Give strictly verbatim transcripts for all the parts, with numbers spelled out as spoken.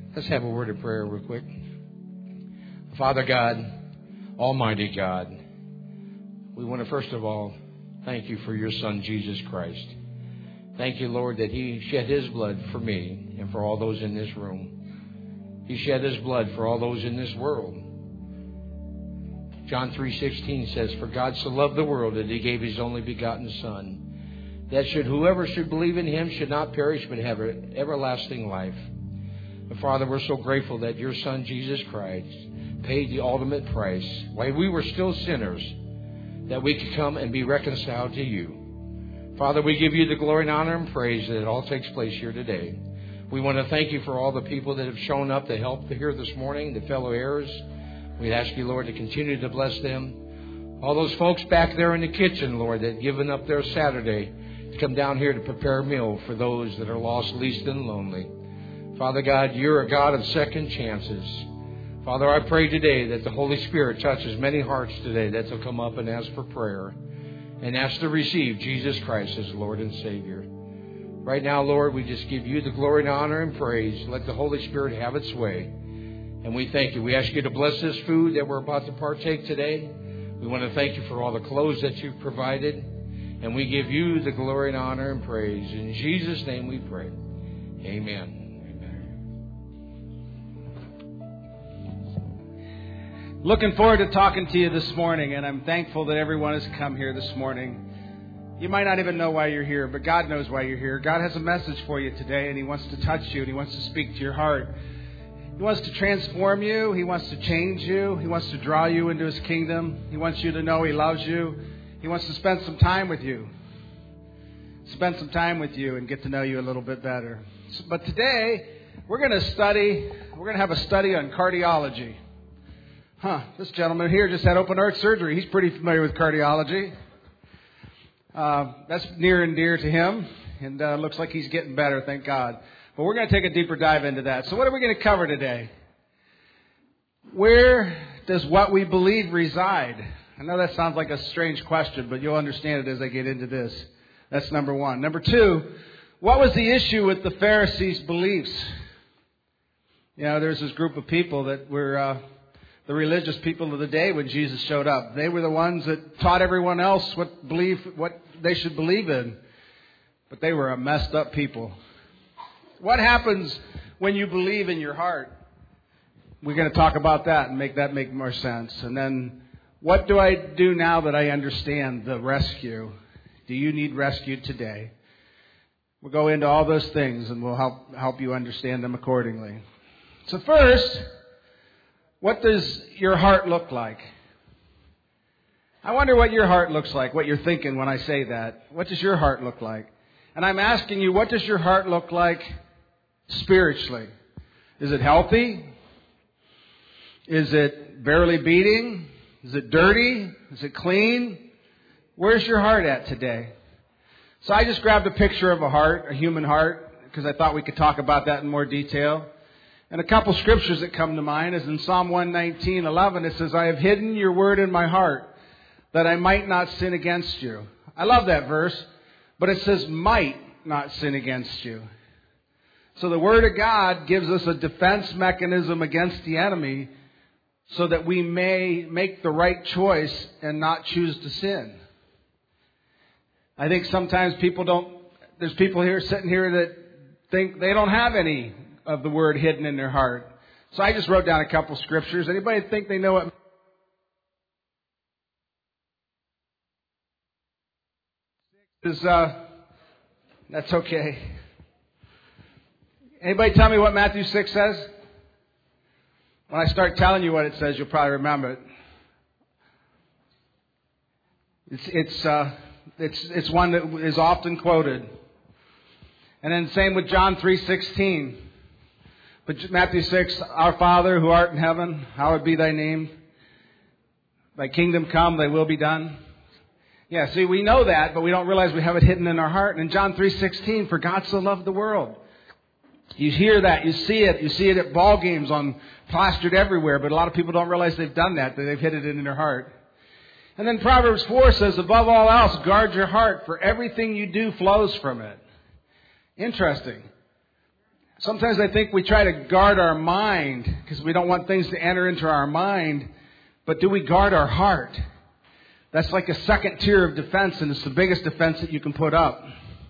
Let's have a word of prayer real quick. Father God, Almighty God, we want to first of all thank you for your Son, Jesus Christ. Thank you, Lord, that He shed His blood for me and for all those in this room. He shed His blood for all those in this world. John three sixteen says, "For God so loved the world that He gave His only begotten Son, that should whoever should believe in Him should not perish but have an everlasting life." And Father, we're so grateful that your Son, Jesus Christ, paid the ultimate price while we were still sinners, that we could come and be reconciled to you. Father, we give you the glory and honor and praise that it all takes place here today. We want to thank you for all the people that have shown up to help here this morning, the fellow heirs. We ask you, Lord, to continue to bless them. All those folks back there in the kitchen, Lord, that have given up their Saturday to come down here to prepare a meal for those that are lost, least, and lonely. Father God, you're a God of second chances. Father, I pray today that the Holy Spirit touches many hearts today that will come up and ask for prayer and ask to receive Jesus Christ as Lord and Savior. Right now, Lord, we just give you the glory and honor and praise. Let the Holy Spirit have its way. And we thank you. We ask you to bless this food that we're about to partake today. We want to thank you for all the clothes that you've provided. And we give you the glory and honor and praise. In Jesus' name we pray. Amen. Looking forward to talking to you this morning, and I'm thankful that everyone has come here this morning. You might not even know why you're here, but God knows why you're here. God has a message for you today, and He wants to touch you, and He wants to speak to your heart. He wants to transform you. He wants to change you. He wants to draw you into His kingdom. He wants you to know He loves you. He wants to spend some time with you. Spend some time with you and get to know you a little bit better. But today, we're going to study, we're going to have a study on cardiology. Huh, this gentleman here just had open heart surgery. He's pretty familiar with cardiology. Uh, that's near and dear to him, and uh, looks like he's getting better, thank God. But we're going to take a deeper dive into that. So what are we going to cover today? Where does what we believe reside? I know that sounds like a strange question, but you'll understand it as I get into this. That's number one. Number two, what was the issue with the Pharisees' beliefs? You know, there's this group of people that were... Uh, The religious people of the day when Jesus showed up. They were the ones that taught everyone else what believe, what they should believe in. But they were a messed up people. What happens when you believe in your heart? We're going to talk about that and make that make more sense. And then, what do I do now that I understand the rescue? Do you need rescued today? We'll go into all those things and we'll help help you understand them accordingly. So first, what does your heart look like? I wonder what your heart looks like, what you're thinking when I say that. What does your heart look like? And I'm asking you, what does your heart look like spiritually? Is it healthy? Is it barely beating? Is it dirty? Is it clean? Where's your heart at today? So I just grabbed a picture of a heart, a human heart, because I thought we could talk about that in more detail. And a couple scriptures that come to mind is in Psalm one nineteen eleven. It says, "I have hidden your word in my heart, that I might not sin against you." I love that verse, but it says might not sin against you. So the Word of God gives us a defense mechanism against the enemy so that we may make the right choice and not choose to sin. I think sometimes people don't, there's people here sitting here that think they don't have any of the Word hidden in their heart. So I just wrote down a couple scriptures. Anybody think they know what is? Uh, that's okay. Anybody tell me what Matthew six says? When I start telling you what it says, you'll probably remember it. It's it's uh, it's it's one that is often quoted. And then same with John three sixteen. But Matthew six, "Our Father who art in heaven, hallowed be thy name. Thy kingdom come, thy will be done." Yeah, see, we know that, but we don't realize we have it hidden in our heart. And in John three sixteen, "For God so loved the world." You hear that, you see it, you see it at ball games on plastered everywhere, but a lot of people don't realize they've done that, that they've hid it in their heart. And then Proverbs four says, "Above all else, guard your heart, for everything you do flows from it." Interesting. Sometimes I think we try to guard our mind because we don't want things to enter into our mind. But do we guard our heart? That's like a second tier of defense, and it's the biggest defense that you can put up.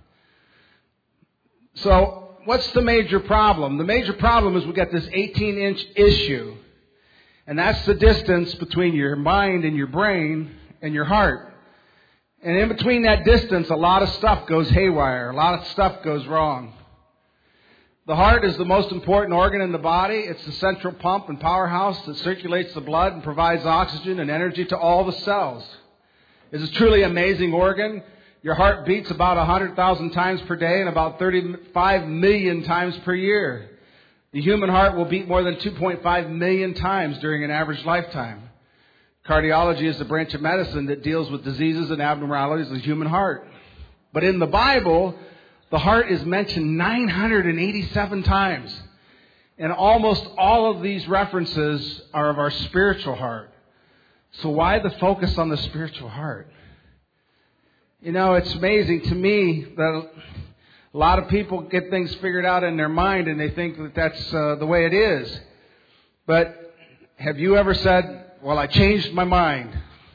So what's the major problem? The major problem is we've got this eighteen-inch issue. And that's the distance between your mind and your brain and your heart. And in between that distance, a lot of stuff goes haywire. A lot of stuff goes wrong. The heart is the most important organ in the body. It's the central pump and powerhouse that circulates the blood and provides oxygen and energy to all the cells. It's a truly amazing organ. Your heart beats about one hundred thousand times per day and about thirty-five million times per year. The human heart will beat more than two point five million times during an average lifetime. Cardiology is the branch of medicine that deals with diseases and abnormalities of the human heart. But in the Bible, the heart is mentioned nine hundred eighty-seven times. And almost all of these references are of our spiritual heart. So why the focus on the spiritual heart? You know, it's amazing to me that a lot of people get things figured out in their mind and they think that that's uh, the way it is. But have you ever said, well, I changed my mind?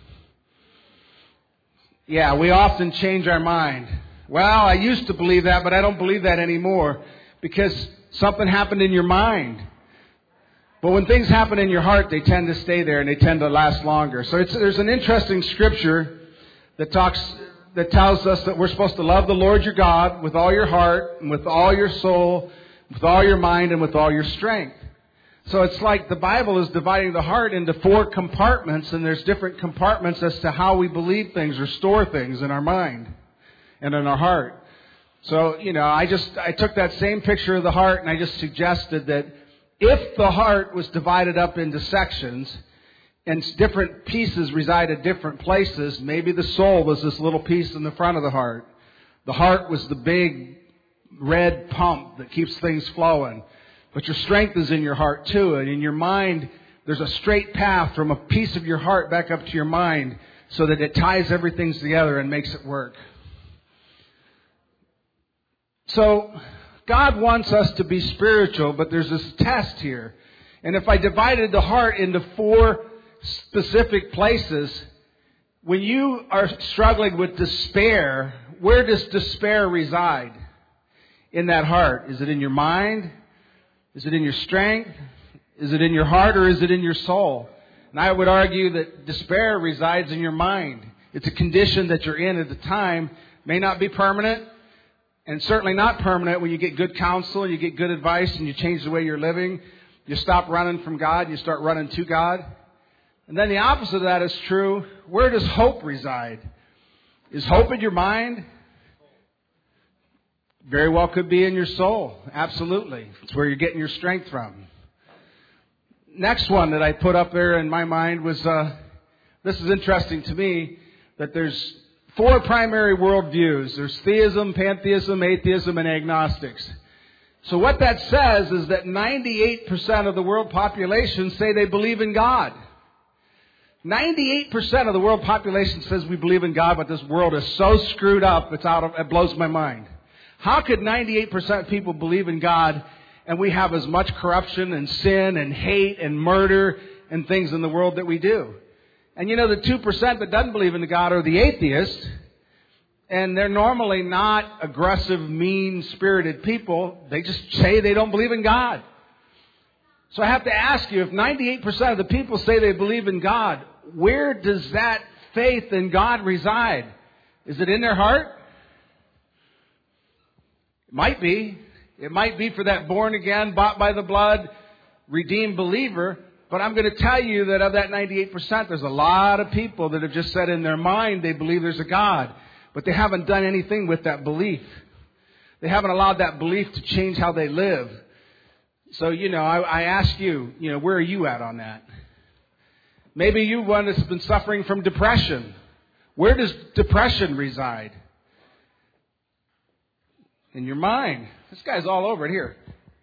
Yeah, we often change our mind. Well, I used to believe that, but I don't believe that anymore because something happened in your mind. But when things happen in your heart, they tend to stay there and they tend to last longer. So it's, there's an interesting scripture that talks... that tells us that we're supposed to love the Lord your God with all your heart and with all your soul, with all your mind and with all your strength. So it's like the Bible is dividing the heart into four compartments, and there's different compartments as to how we believe things or store things in our mind and in our heart. So, you know, I just, I took that same picture of the heart and I just suggested that if the heart was divided up into sections, and different pieces reside at different places. Maybe the soul was this little piece in the front of the heart. The heart was the big red pump that keeps things flowing. But your strength is in your heart too. And in your mind, there's a straight path from a piece of your heart back up to your mind so that it ties everything together and makes it work. So God wants us to be spiritual, but there's this test here. And if I divided the heart into four specific places, when you are struggling with despair, where does despair reside in that heart? Is it in your mind? Is it in your strength? Is it in your heart, or is it in your soul? And I would argue that despair resides in your mind. It's a condition that you're in at the time. May not be permanent, and certainly not permanent when you get good counsel and you get good advice and you change the way you're living. You stop running from God and you start running to God. And then the opposite of that is true. Where does hope reside? Is hope in your mind? Very well could be in your soul. Absolutely. It's where you're getting your strength from. Next one that I put up there in my mind was, uh, this is interesting to me, that there's four primary worldviews. There's theism, pantheism, atheism, and agnostics. So what that says is that ninety-eight percent of the world population say they believe in God. ninety-eight percent of the world population says we believe in God, but this world is so screwed up, it's out of, it blows my mind. How could ninety-eight percent of people believe in God and we have as much corruption and sin and hate and murder and things in the world that we do? And you know, the two percent that doesn't believe in God are the atheists, and they're normally not aggressive, mean-spirited people. They just say they don't believe in God. So I have to ask you, if ninety-eight percent of the people say they believe in God, where does that faith in God reside? Is it in their heart? It might be. It might be for that born-again, bought by the blood, redeemed believer. But I'm going to tell you that of that ninety-eight percent, there's a lot of people that have just said in their mind they believe there's a God. But they haven't done anything with that belief. They haven't allowed that belief to change how they live. So, you know, I, I ask you, you know, where are you at on that? Maybe you one that's been suffering from depression. Where does depression reside? In your mind. This guy's all over it here.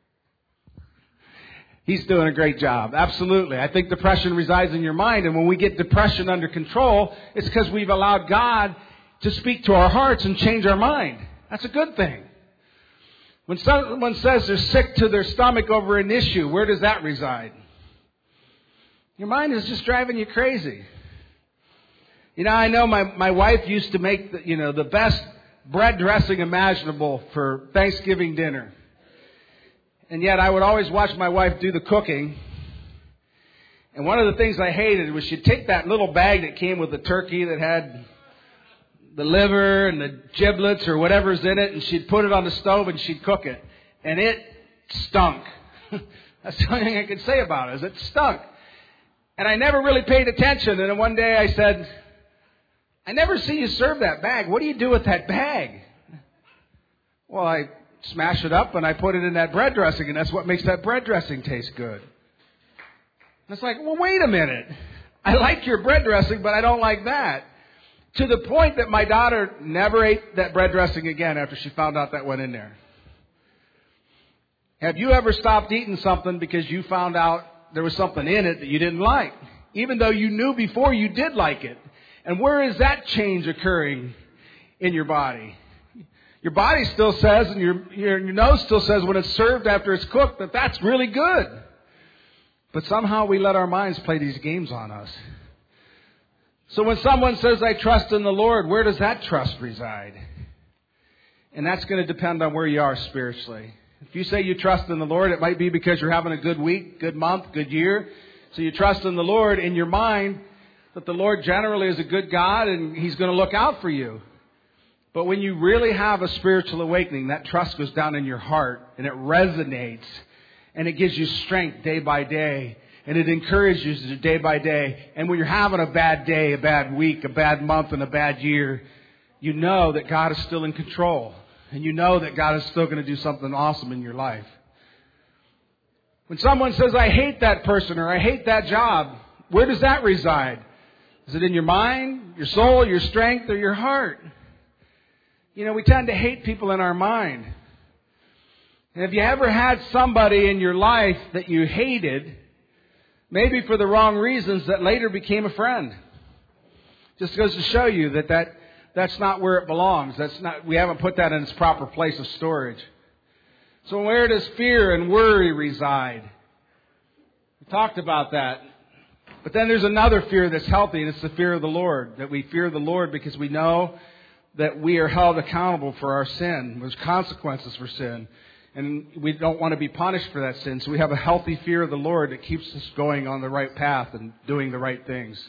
He's doing a great job. Absolutely. I think depression resides in your mind. And when we get depression under control, it's because we've allowed God to speak to our hearts and change our mind. That's a good thing. When someone says they're sick to their stomach over an issue, where does that reside? Your mind is just driving you crazy. You know, I know my, my wife used to make, the, you know, the best bread dressing imaginable for Thanksgiving dinner. And yet I would always watch my wife do the cooking. And one of the things I hated was she'd take that little bag that came with the turkey that had the liver and the giblets or whatever's in it, and she'd put it on the stove and she'd cook it. And it stunk. That's the only thing I could say about it, is it stunk. And I never really paid attention. And then one day I said, I never see you serve that bag. What do you do with that bag? Well, I smash it up and I put it in that bread dressing, and that's what makes that bread dressing taste good. And it's like, well, wait a minute. I like your bread dressing, but I don't like that. To the point that my daughter never ate that bread dressing again after she found out that went in there. Have you ever stopped eating something because you found out there was something in it that you didn't like, even though you knew before you did like it? And where is that change occurring in your body? Your body still says, and your, your, your nose still says when it's served after it's cooked, that that's really good. But somehow we let our minds play these games on us. So when someone says, I trust in the Lord, where does that trust reside? And that's going to depend on where you are spiritually. If you say you trust in the Lord, it might be because you're having a good week, good month, good year. So you trust in the Lord in your mind that the Lord generally is a good God and He's going to look out for you. But when you really have a spiritual awakening, that trust goes down in your heart and it resonates and it gives you strength day by day. And it encourages you day by day. And when you're having a bad day, a bad week, a bad month, and a bad year, you know that God is still in control. And you know that God is still going to do something awesome in your life. When someone says, I hate that person or I hate that job, where does that reside? Is it in your mind, your soul, your strength, or your heart? You know, we tend to hate people in our mind. And have you ever had somebody in your life that you hated, maybe for the wrong reasons, that later became a friend? Just goes to show you that, that that's not where it belongs. That's not, we haven't put that in its proper place of storage. So where does fear and worry reside? We talked about that. But then there's another fear that's healthy, and it's the fear of the Lord. That we fear the Lord because we know that we are held accountable for our sin. There's consequences for sin. And we don't want to be punished for that sin. So we have a healthy fear of the Lord that keeps us going on the right path and doing the right things.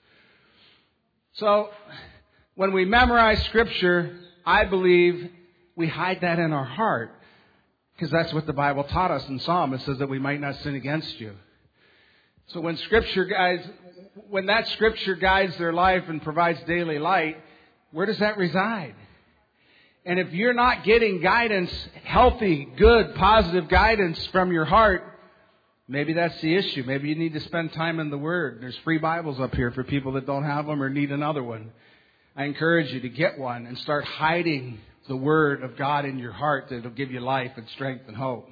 So when we memorize Scripture, I believe we hide that in our heart. Because that's what the Bible taught us in Psalm. It says that we might not sin against you. So when Scripture guides, when that Scripture guides their life and provides daily light, where does that reside? And if you're not getting guidance, healthy, good, positive guidance from your heart, maybe that's the issue. Maybe you need to spend time in the Word. There's free Bibles up here for people that don't have them or need another one. I encourage you to get one and start hiding the Word of God in your heart that will give you life and strength and hope.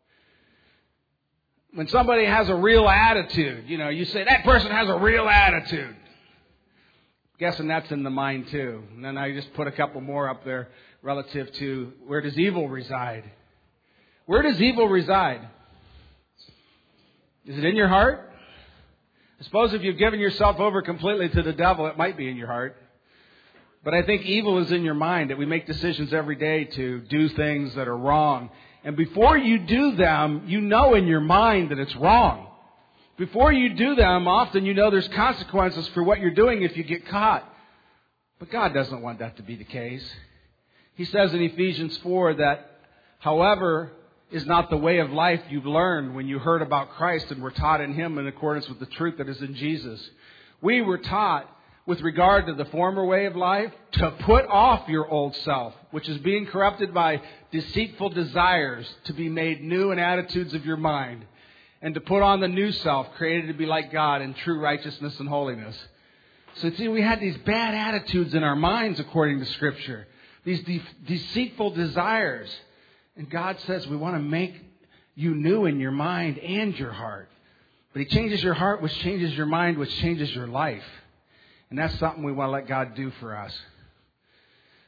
When somebody has a real attitude, you know, you say, that person has a real attitude. I'm guessing that's in the mind too. And then I just put a couple more up there relative to where does evil reside? Where does evil reside? Is it in your heart? I suppose if you've given yourself over completely to the devil, it might be in your heart. But I think evil is in your mind, that we make decisions every day to do things that are wrong. And before you do them, you know in your mind that it's wrong. Before you do them, often you know there's consequences for what you're doing if you get caught. But God doesn't want that to be the case. He says in Ephesians four that, however, is not the way of life you've learned when you heard about Christ and were taught in Him in accordance with the truth that is in Jesus. We were taught, with regard to the former way of life, to put off your old self, which is being corrupted by deceitful desires, to be made new in attitudes of your mind, and to put on the new self, created to be like God in true righteousness and holiness. So see, we had these bad attitudes in our minds according to Scripture, these de- deceitful desires. And God says we want to make you new in your mind and your heart. But He changes your heart, which changes your mind, which changes your life. And that's something we want to let God do for us.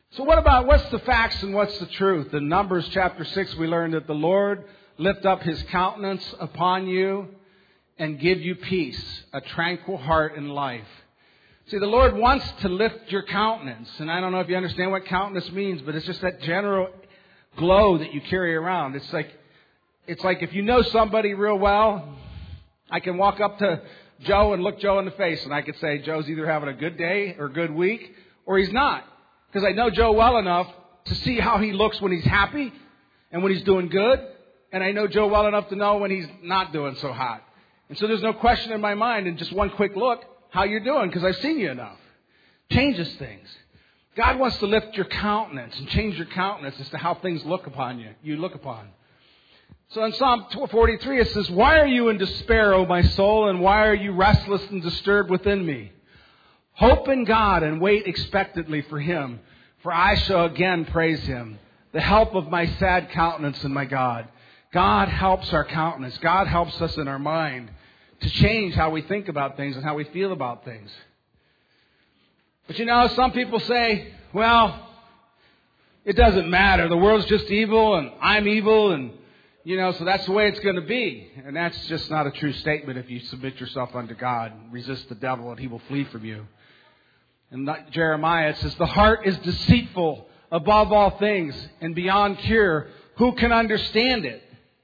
So what about, what's the facts and what's the truth? In Numbers chapter six, we learned that the Lord lift up His countenance upon you and give you peace, a tranquil heart and life. See, the Lord wants to lift your countenance. And I don't know if you understand what countenance means, but it's just that general glow that you carry around. It's like, it's like if you know somebody real well, I can walk up to Joe and look Joe in the face and I could say, Joe's either having a good day or a good week, or he's not. Because I know Joe well enough to see how he looks when he's happy and when he's doing good. And I know Joe well enough to know when he's not doing so hot. And so there's no question in my mind in just one quick look how you're doing, because I've seen you enough. Changes things. God wants to lift your countenance and change your countenance as to how things look upon you, you look upon. So in Psalm forty-three it says, why are you in despair, O my soul, and why are you restless and disturbed within me? Hope in God and wait expectantly for Him, for I shall again praise Him, the help of my sad countenance and my God. God helps our countenance. God helps us in our mind to change how we think about things and how we feel about things. But you know, some people say, well, it doesn't matter. The world's just evil and I'm evil, and, you know, so that's the way it's going to be. And that's just not a true statement if you submit yourself unto God. Resist the devil and he will flee from you. In Jeremiah it says, the heart is deceitful above all things and beyond cure. Who can understand it?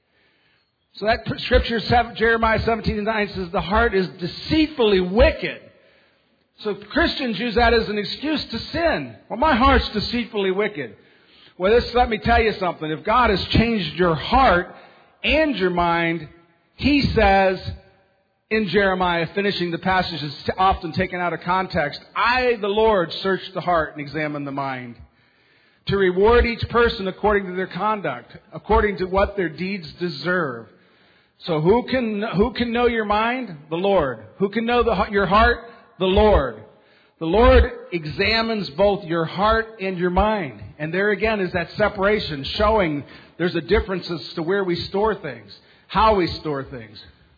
So that scripture, Jeremiah seventeen and nine, says the heart is deceitfully wicked. So Christians use that as an excuse to sin. Well, my heart's deceitfully wicked. Well, this, let me tell you something. If God has changed your heart and your mind, He says in Jeremiah, finishing the passage is often taken out of context, I, the Lord, search the heart and examine the mind, to reward each person according to their conduct, according to what their deeds deserve. So who can who can know your mind? The Lord. Who can know the, your heart? The Lord. The Lord examines both your heart and your mind. And there again is that separation, showing there's a difference as to where we store things, how we store things.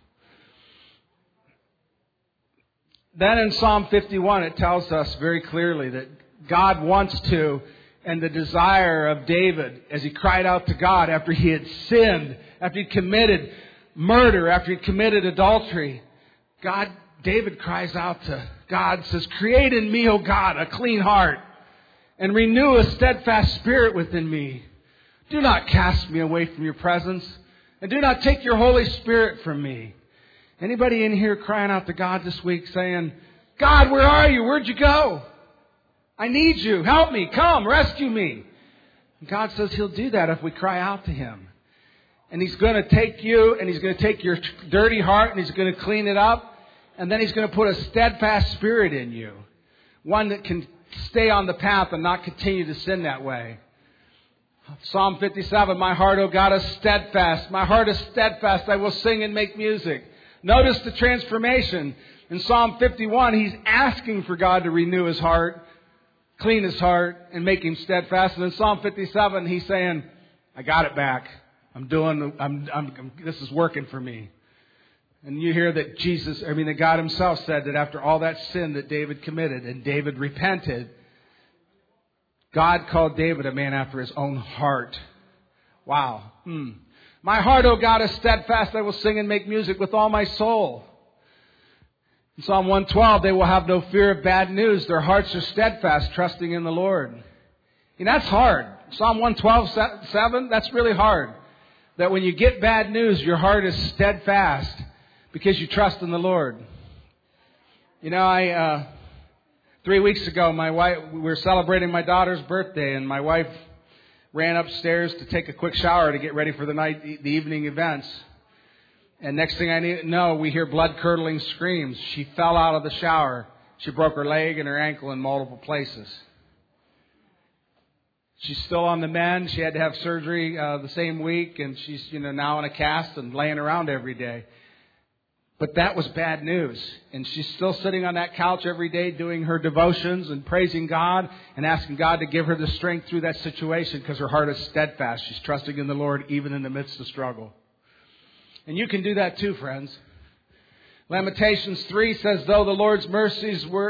Then in Psalm fifty-one, it tells us very clearly that God wants to, and the desire of David as he cried out to God after he had sinned, after he committed murder, after he committed adultery. God, David cries out to God, says, create in me, O God, a clean heart and renew a steadfast spirit within me. Do not cast me away from your presence, and do not take your Holy Spirit from me. Anybody in here crying out to God this week saying, God, where are you? Where'd you go? I need you. Help me. Come, rescue me. And God says He'll do that if we cry out to Him. And He's going to take you, and He's going to take your dirty heart, and He's going to clean it up. And then He's going to put a steadfast spirit in you. One that can stay on the path and not continue to sin that way. Psalm fifty-seven, my heart, O God, is steadfast. My heart is steadfast. I will sing and make music. Notice the transformation. In Psalm fifty-one, he's asking for God to renew his heart, clean his heart, and make him steadfast. And in Psalm fifty-seven, he's saying, I got it back. I'm doing, I'm, I'm, I'm, this is working for me. And you hear that Jesus, I mean, that God Himself said that after all that sin that David committed and David repented, God called David a man after His own heart. Wow. Hmm. My heart, O God, is steadfast. I will sing and make music with all my soul. In Psalm one twelve, they will have no fear of bad news. Their hearts are steadfast, trusting in the Lord. And that's hard. Psalm one twelve, seven, that's really hard. That when you get bad news, your heart is steadfast because you trust in the Lord. You know, I uh, three weeks ago, my wife, we were celebrating my daughter's birthday, and my wife ran upstairs to take a quick shower to get ready for the night, the evening events. And next thing I know, we hear blood-curdling screams. She fell out of the shower. She broke her leg and her ankle in multiple places. She's still on the mend. She had to have surgery uh, the same week, and she's, you know, now in a cast and laying around every day. But that was bad news. And she's still sitting on that couch every day doing her devotions and praising God and asking God to give her the strength through that situation because her heart is steadfast. She's trusting in the Lord even in the midst of struggle. And you can do that too, friends. Lamentations three says, though the Lord's mercies were,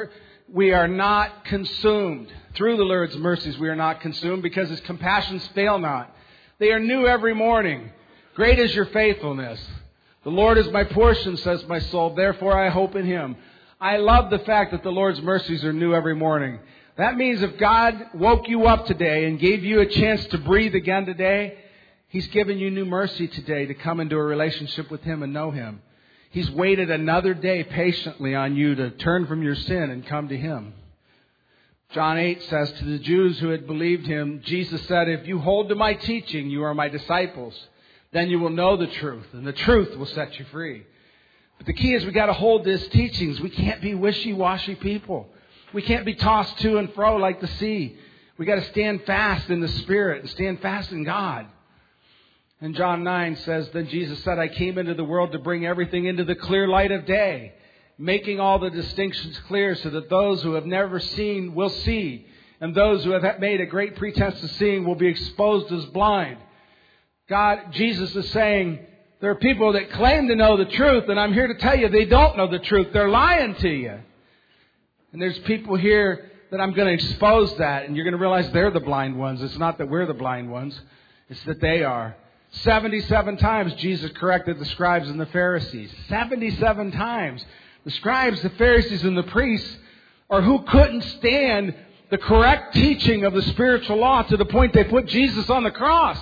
we are not consumed. Through the Lord's mercies we are not consumed, because His compassions fail not. They are new every morning. Great is your faithfulness. The Lord is my portion, says my soul. Therefore I hope in Him. I love the fact that the Lord's mercies are new every morning. That means if God woke you up today and gave you a chance to breathe again today, He's given you new mercy today to come into a relationship with Him and know Him. He's waited another day patiently on you to turn from your sin and come to Him. John eight says, to the Jews who had believed Him, Jesus said, if you hold to my teaching, you are my disciples. Then you will know the truth, and the truth will set you free. But the key is we got to hold these teachings. We can't be wishy-washy people. We can't be tossed to and fro like the sea. We got to stand fast in the Spirit and stand fast in God. And John nine says, then Jesus said, I came into the world to bring everything into the clear light of day, making all the distinctions clear so that those who have never seen will see, and those who have made a great pretense of seeing will be exposed as blind. God, Jesus is saying, there are people that claim to know the truth, and I'm here to tell you they don't know the truth. They're lying to you. And there's people here that I'm going to expose that, and you're going to realize they're the blind ones. It's not that we're the blind ones. It's that they are. seventy-seven times Jesus corrected the scribes and the Pharisees. seventy-seven times. The scribes, the Pharisees, and the priests are who couldn't stand the correct teaching of the spiritual law to the point they put Jesus on the cross.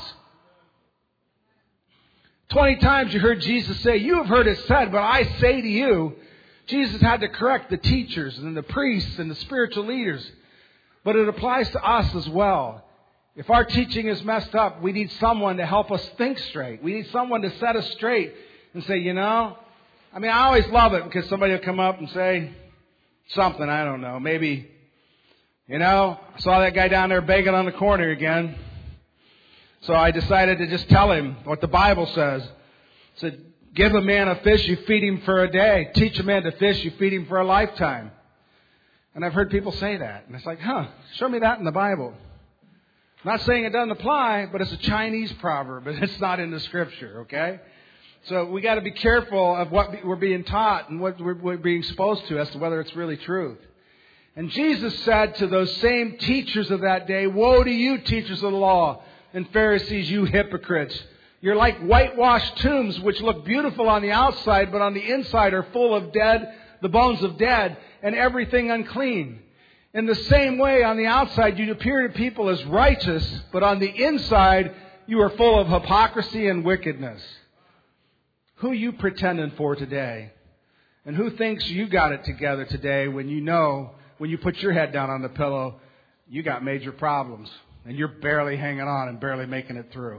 Twenty times you heard Jesus say, you have heard it said, but I say to you. Jesus had to correct the teachers and the priests and the spiritual leaders. But it applies to us as well. If our teaching is messed up, we need someone to help us think straight. We need someone to set us straight and say, you know, I mean, I always love it because somebody will come up and say something, I don't know, maybe, you know, I saw that guy down there begging on the corner again. So I decided to just tell him what the Bible says. It said, give a man a fish, you feed him for a day. Teach a man to fish, you feed him for a lifetime. And I've heard people say that. And it's like, huh, show me that in the Bible. I'm not saying it doesn't apply, but it's a Chinese proverb, and it's not in the Scripture, okay? So we got to be careful of what we're being taught and what we're being exposed to as to whether it's really truth. And Jesus said to those same teachers of that day, woe to you, teachers of the law and Pharisees, you hypocrites. You're like whitewashed tombs, which look beautiful on the outside, but on the inside are full of dead, the bones of dead, and everything unclean. In the same way, on the outside, you appear to people as righteous, but on the inside, you are full of hypocrisy and wickedness. Who are you pretending for today? And who thinks you got it together today when you know, when you put your head down on the pillow, you got major problems, and you're barely hanging on and barely making it through?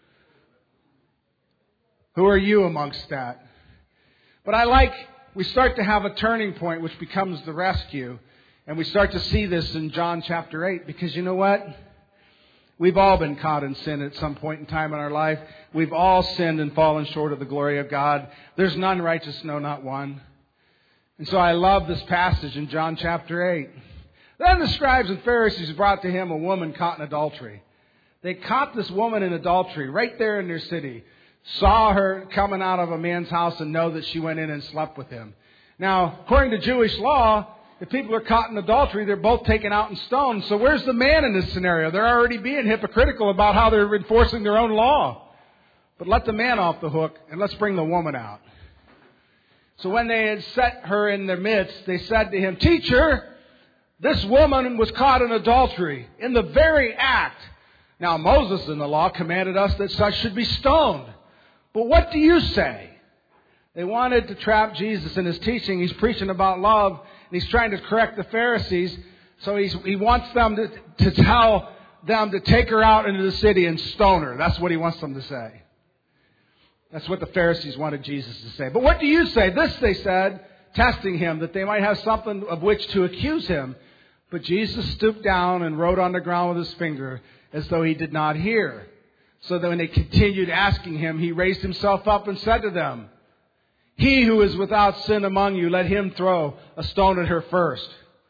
Who are you amongst that? But I like, we start to have a turning point which becomes the rescue. And we start to see this in John chapter eight, because you know what? We've all been caught in sin at some point in time in our life. We've all sinned and fallen short of the glory of God. There's none righteous, no, not one. And so I love this passage in John chapter eight. Then the scribes and Pharisees brought to him a woman caught in adultery. They caught this woman in adultery right there in their city. Saw her coming out of a man's house and know that she went in and slept with him. Now, according to Jewish law, if people are caught in adultery, they're both taken out and stoned. So where's the man in this scenario? They're already being hypocritical about how they're enforcing their own law. But let the man off the hook and let's bring the woman out. So when they had set her in their midst, they said to him, Teacher, this woman was caught in adultery in the very act. Now Moses in the law commanded us that such should be stoned. But what do you say? They wanted to trap Jesus in his teaching. He's preaching about love, and he's trying to correct the Pharisees. So he's, he wants them to, to tell them to take her out into the city and stone her. That's what he wants them to say. That's what the Pharisees wanted Jesus to say. But what do you say? This they said, testing him, that they might have something of which to accuse him. But Jesus stooped down and wrote on the ground with his finger as though he did not hear. So that when they continued asking him, he raised himself up and said to them, He who is without sin among you, let him throw a stone at her first.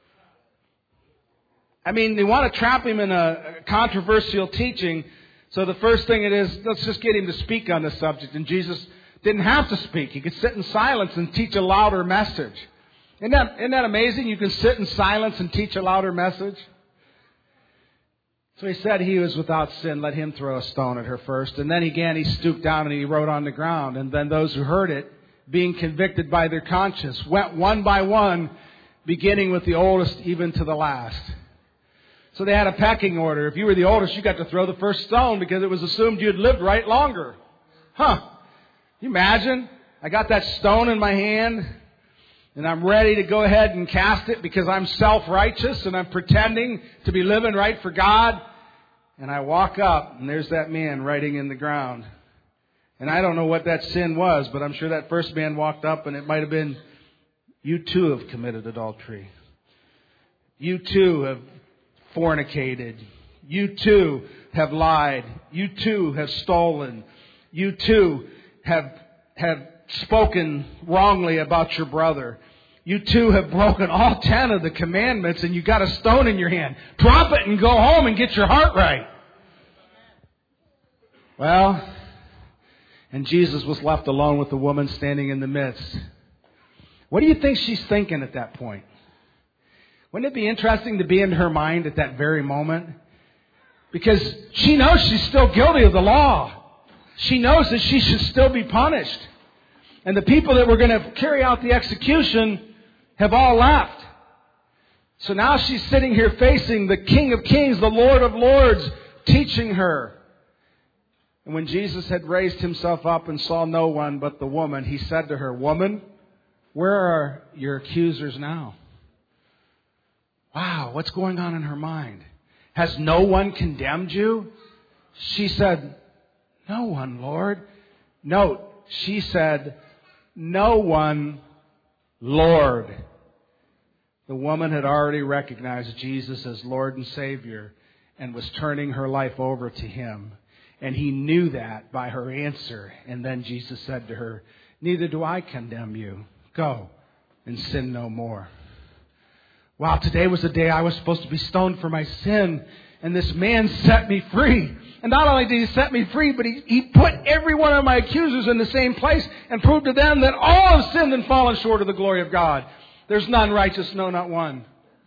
I mean, they want to trap him in a controversial teaching. So the first thing it is, let's just get him to speak on the subject. And Jesus didn't have to speak. He could sit in silence and teach a louder message. Isn't that, isn't that amazing? You can sit in silence and teach a louder message. So he said he was without sin. Let him throw a stone at her first. And then again, he stooped down and he wrote on the ground. And then those who heard it, being convicted by their conscience, went one by one, beginning with the oldest even to the last. So they had a pecking order. If you were the oldest, you got to throw the first stone because it was assumed you'd lived right longer. Huh. Can you imagine? I got that stone in my hand and I'm ready to go ahead and cast it because I'm self-righteous and I'm pretending to be living right for God. And I walk up and there's that man writing in the ground. And I don't know what that sin was, but I'm sure that first man walked up and it might have been, you too have committed adultery. You too have fornicated. You too have lied. You too have stolen. You too have, have spoken wrongly about your brother. You too have broken all ten of the commandments and you got a stone in your hand. Drop it and go home and get your heart right. Well, and Jesus was left alone with the woman standing in the midst. What do you think she's thinking at that point? Wouldn't it be interesting to be in her mind at that very moment? Because she knows she's still guilty of the law. She knows that she should still be punished. And the people that were going to carry out the execution have all left. So now she's sitting here facing the King of Kings, the Lord of Lords, teaching her. And when Jesus had raised himself up and saw no one but the woman, he said to her, "Woman, where are your accusers now?" Wow, what's going on in her mind? Has no one condemned you? She said, "No one, Lord." Note, she said, "No one, Lord." The woman had already recognized Jesus as Lord and Savior and was turning her life over to Him. And he knew that by her answer. And then Jesus said to her, "Neither do I condemn you. Go and sin no more." Wow, today was the day I was supposed to be stoned for my sin. And this man set me free. And not only did he set me free, but he, he put every one of my accusers in the same place and proved to them that all have sinned and fallen short of the glory of God. There's none righteous, no, not one.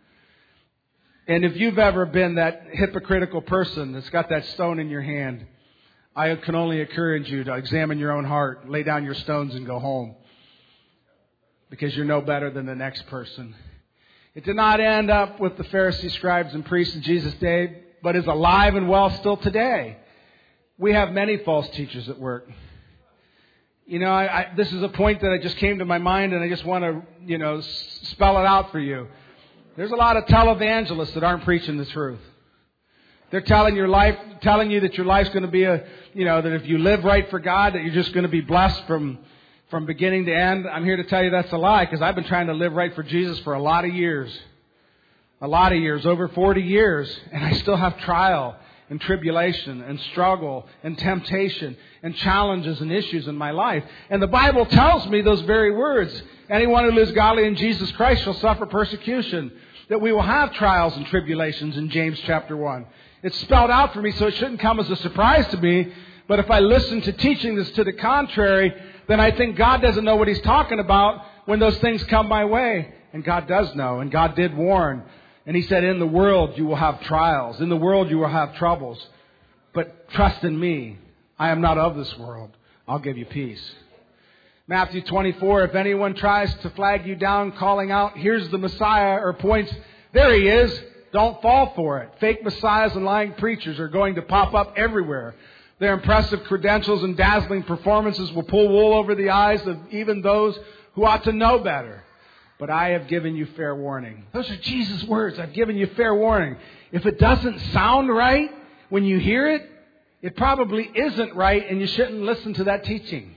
And if you've ever been that hypocritical person that's got that stone in your hand, I can only encourage you to examine your own heart, lay down your stones and go home. Because you're no better than the next person. It did not end up with the Pharisees, scribes, and priests in Jesus' day, but is alive and well still today. We have many false teachers at work. You know, I, I, this is a point that I just came to my mind, and I just want to, you know, s- spell it out for you. There's a lot of televangelists that aren't preaching the truth. They're telling your life, telling you that your life's going to be a, you know, that if you live right for God, that you're just going to be blessed from, from beginning to end. I'm here to tell you that's a lie, because I've been trying to live right for Jesus for a lot of years. A lot of years, over forty years, and I still have trial and tribulation and struggle and temptation and challenges and issues in my life. And the Bible tells me those very words. Anyone who lives godly in Jesus Christ shall suffer persecution. That we will have trials and tribulations in James chapter one. It's spelled out for me, so it shouldn't come as a surprise to me. But if I listen to teaching that's to the contrary, then I think God doesn't know what He's talking about when those things come my way. And God does know, and God did warn. And He said, in the world you will have trials. In the world you will have troubles. But trust in me. I am not of this world. I'll give you peace. Matthew twenty-four, if anyone tries to flag you down calling out, "Here's the Messiah," or points, "There He is," don't fall for it. Fake messiahs and lying preachers are going to pop up everywhere. Their impressive credentials and dazzling performances will pull wool over the eyes of even those who ought to know better. But I have given you fair warning. Those are Jesus' words. I've given you fair warning. If it doesn't sound right when you hear it, it probably isn't right, and you shouldn't listen to that teaching.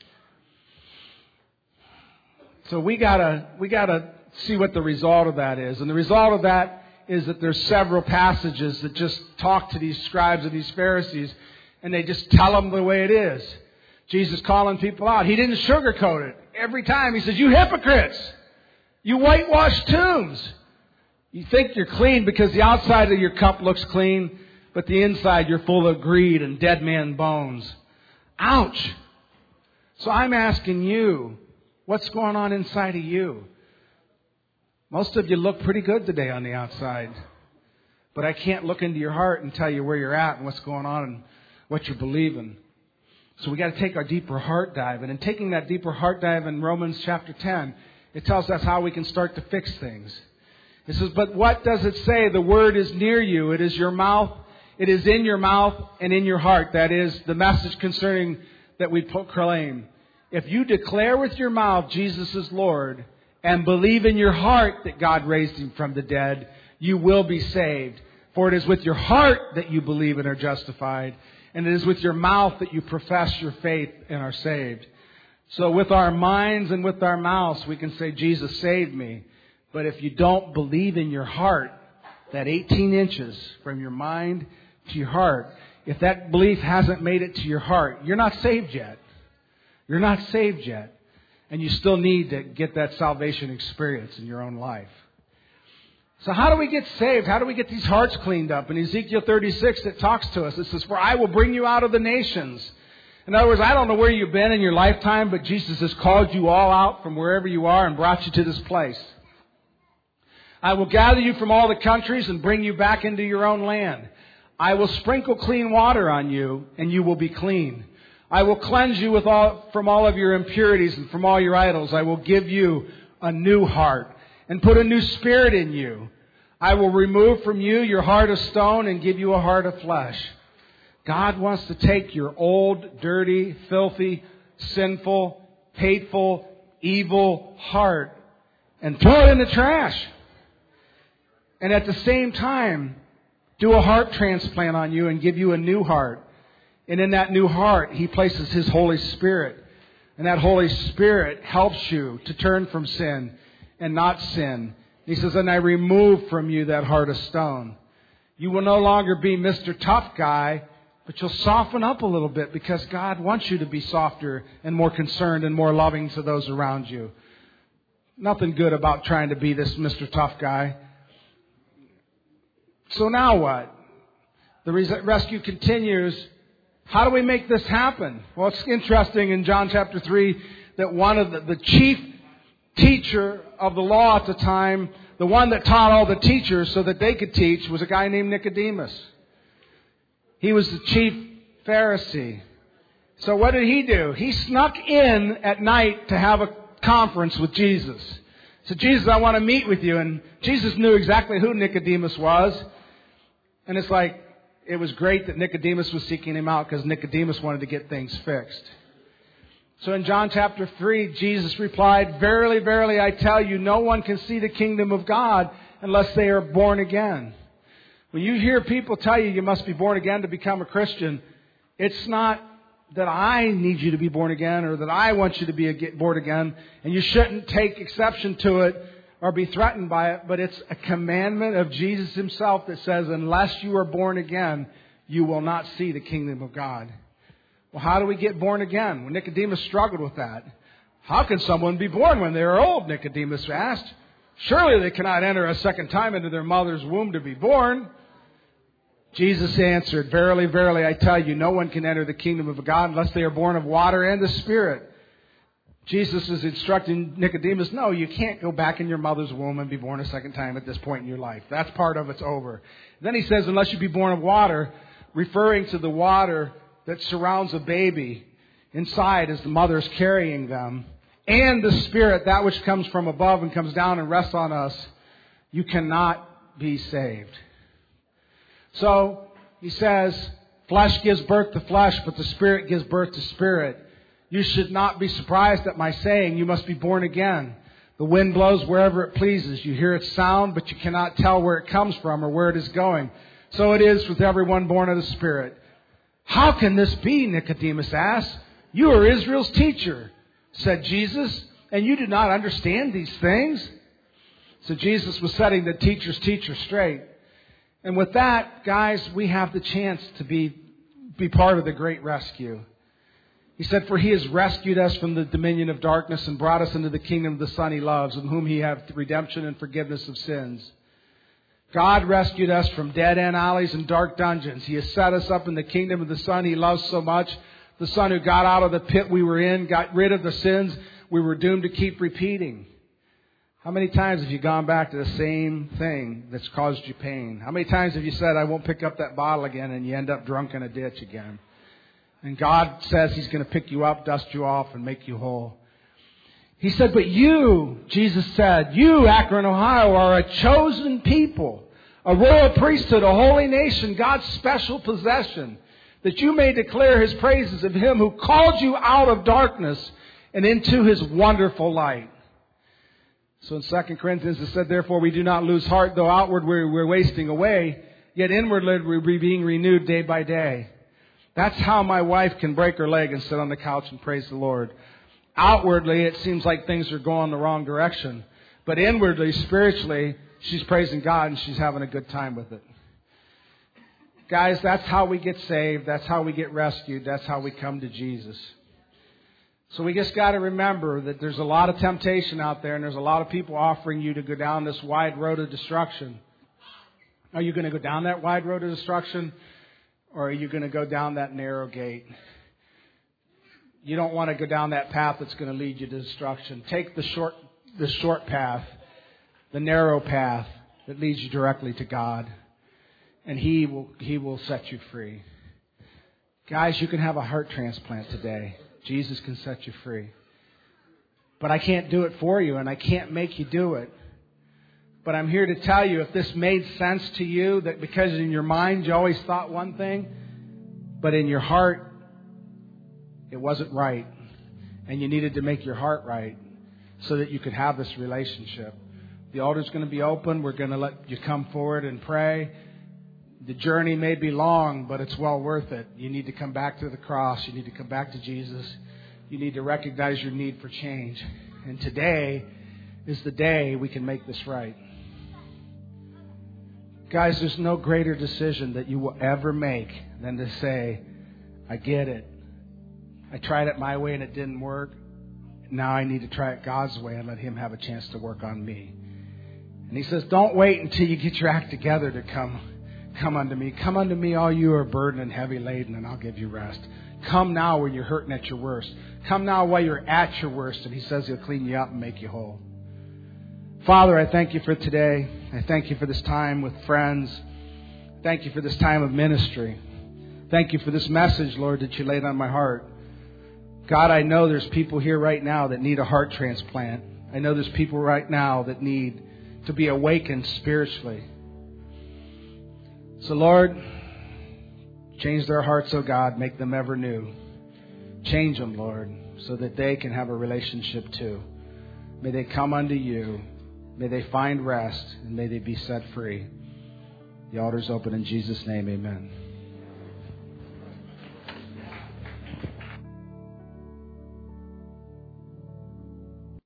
So we gotta, we gotta see what the result of that is. And the result of that is that there's several passages that just talk to these scribes and these Pharisees, and they just tell them the way it is. Jesus calling people out. He didn't sugarcoat it. Every time He says, "You hypocrites! You whitewashed tombs! You think you're clean because the outside of your cup looks clean, but the inside you're full of greed and dead man bones." Ouch! So I'm asking you, what's going on inside of you? Most of you look pretty good today on the outside. But I can't look into your heart and tell you where you're at and what's going on and what you're believing. So we got to take our deeper heart dive. And in taking that deeper heart dive in Romans chapter ten, it tells us how we can start to fix things. It says, but what does it say? The word is near you. It is your mouth. It is in your mouth and in your heart. That is the message concerning that we proclaim. If you declare with your mouth Jesus is Lord and believe in your heart that God raised him from the dead, you will be saved. For it is with your heart that you believe and are justified, and it is with your mouth that you profess your faith and are saved. So with our minds and with our mouths, we can say, Jesus saved me. But if you don't believe in your heart, that eighteen inches from your mind to your heart, if that belief hasn't made it to your heart, you're not saved yet. You're not saved yet. And you still need to get that salvation experience in your own life. So how do we get saved? How do we get these hearts cleaned up? In Ezekiel thirty-six, it talks to us. It says, for I will bring you out of the nations. In other words, I don't know where you've been in your lifetime, but Jesus has called you all out from wherever you are and brought you to this place. I will gather you from all the countries and bring you back into your own land. I will sprinkle clean water on you, and you will be clean. I will cleanse you with all, from all of your impurities and from all your idols. I will give you a new heart and put a new spirit in you. I will remove from you your heart of stone and give you a heart of flesh. God wants to take your old, dirty, filthy, sinful, hateful, evil heart and throw it in the trash. And at the same time, do a heart transplant on you and give you a new heart. And in that new heart, He places His Holy Spirit. And that Holy Spirit helps you to turn from sin and not sin. He says, and I remove from you that heart of stone. You will no longer be Mister Tough Guy, but you'll soften up a little bit because God wants you to be softer and more concerned and more loving to those around you. Nothing good about trying to be this Mister Tough Guy. So now what? The rescue continues. How do we make this happen? Well, it's interesting in John chapter three that one of the, the chief teacher of the law at the time, the one that taught all the teachers so that they could teach, was a guy named Nicodemus. He was the chief Pharisee. So what did he do? He snuck in at night to have a conference with Jesus. So Jesus, I want to meet with you. And Jesus knew exactly who Nicodemus was. And it's like, it was great that Nicodemus was seeking him out because Nicodemus wanted to get things fixed. So in John chapter three, Jesus replied, verily, verily, I tell you, no one can see the kingdom of God unless they are born again. When you hear people tell you you must be born again to become a Christian, it's not that I need you to be born again or that I want you to be born again, and you shouldn't take exception to it or be threatened by it, but it's a commandment of Jesus Himself that says, unless you are born again, you will not see the kingdom of God. Well, how do we get born again? Well, Nicodemus struggled with that. How can someone be born when they are old? Nicodemus asked. Surely they cannot enter a second time into their mother's womb to be born. Jesus answered, verily, verily, I tell you, no one can enter the kingdom of God unless they are born of water and the Spirit. Jesus is instructing Nicodemus, no, you can't go back in your mother's womb and be born a second time at this point in your life. That's part of it's over. Then He says, unless you be born of water, referring to the water that surrounds a baby inside as the mother is carrying them, and the Spirit, that which comes from above and comes down and rests on us, you cannot be saved. So, He says, flesh gives birth to flesh, but the Spirit gives birth to spirit. You should not be surprised at my saying, you must be born again. The wind blows wherever it pleases. You hear its sound, but you cannot tell where it comes from or where it is going. So it is with everyone born of the Spirit. How can this be? Nicodemus asked. You are Israel's teacher, said Jesus, and you do not understand these things? So Jesus was setting the teacher's teacher straight. And with that, guys, we have the chance to be, be part of the great rescue. He said, for He has rescued us from the dominion of darkness and brought us into the kingdom of the Son He loves, in whom He hath redemption and forgiveness of sins. God rescued us from dead-end alleys and dark dungeons. He has set us up in the kingdom of the Son He loves so much. The Son who got out of the pit we were in, got rid of the sins we were doomed to keep repeating. How many times have you gone back to the same thing that's caused you pain? How many times have you said, I won't pick up that bottle again, and you end up drunk in a ditch again? And God says He's going to pick you up, dust you off, and make you whole. He said, but you, Jesus said, you, Akron, Ohio, are a chosen people, a royal priesthood, a holy nation, God's special possession, that you may declare His praises of Him who called you out of darkness and into His wonderful light. So in Second Corinthians it said, therefore we do not lose heart, though outward we're, we're wasting away, yet inwardly we're being renewed day by day. That's how my wife can break her leg and sit on the couch and praise the Lord. Outwardly, it seems like things are going the wrong direction. But inwardly, spiritually, she's praising God and she's having a good time with it. Guys, that's how we get saved. That's how we get rescued. That's how we come to Jesus. So we just got to remember that there's a lot of temptation out there and there's a lot of people offering you to go down this wide road of destruction. Are you going to go down that wide road of destruction? Or are you going to go down that narrow gate? You don't want to go down that path that's going to lead you to destruction. Take the short, the short path, the narrow path that leads you directly to God. And He will, He will set you free. Guys, you can have a heart transplant today. Jesus can set you free. But I can't do it for you and I can't make you do it. But I'm here to tell you, if this made sense to you, that because in your mind you always thought one thing, but in your heart it wasn't right, and you needed to make your heart right so that you could have this relationship. The altar's going to be open. We're going to let you come forward and pray. The journey may be long, but it's well worth it. You need to come back to the cross. You need to come back to Jesus. You need to recognize your need for change. And today is the day we can make this right. Guys, there's no greater decision that you will ever make than to say, I get it. I tried it my way and it didn't work. Now I need to try it God's way and let Him have a chance to work on me. And He says, don't wait until you get your act together to come, come unto me. Come unto me, all you who are burdened and heavy laden, and I'll give you rest. Come now when you're hurting at your worst. Come now while you're at your worst, and He says He'll clean you up and make you whole. Father, I thank you for today. I thank you for this time with friends. Thank you for this time of ministry. Thank you for this message, Lord, that you laid on my heart. God, I know there's people here right now that need a heart transplant. I know there's people right now that need to be awakened spiritually. So, Lord, change their hearts, oh God, make them ever new. Change them, Lord, so that they can have a relationship too. May they come unto you. May they find rest, and may they be set free. The altar's open in Jesus' name, amen.